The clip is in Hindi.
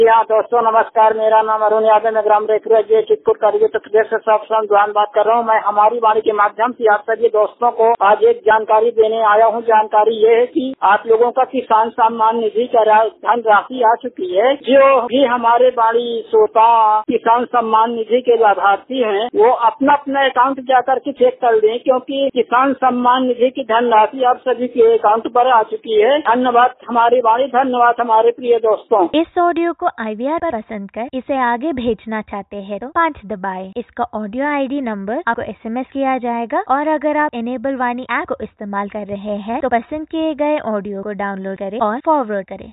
हाँ दोस्तों नमस्कार, मेरा नाम अरुण यादव, मैं ग्राम रेखुरा जे चितपुर करगिल उत्तर प्रदेश से सब बात कर रहा हूँ। मैं हमारी वाणी के माध्यम से आप सभी दोस्तों को आज एक जानकारी देने आया हूँ। जानकारी ये है कि आप लोगों का किसान सम्मान निधि का धन राशि आ चुकी है। जो भी हमारे वाणी श्रोता किसान सम्मान निधि के लाभार्थी हैं, वो अपना अपना अकाउंट जाकर के चेक कर लें, क्योंकि किसान सम्मान निधि की धन राशि आप सभी के अकाउंट पर आ चुकी है। धन्यवाद हमारी वाणी, धन्यवाद हमारे प्रिय दोस्तों। इस ऑडियो को IVR पर पसंद कर इसे आगे भेजना चाहते हैं तो 5 दबाएं। इसका ऑडियो ID नंबर आपको SMS किया जाएगा। और अगर आप इनेबल वाणी ऐप को इस्तेमाल कर रहे हैं तो पसंद किए गए ऑडियो को डाउनलोड करें और फॉरवर्ड करें।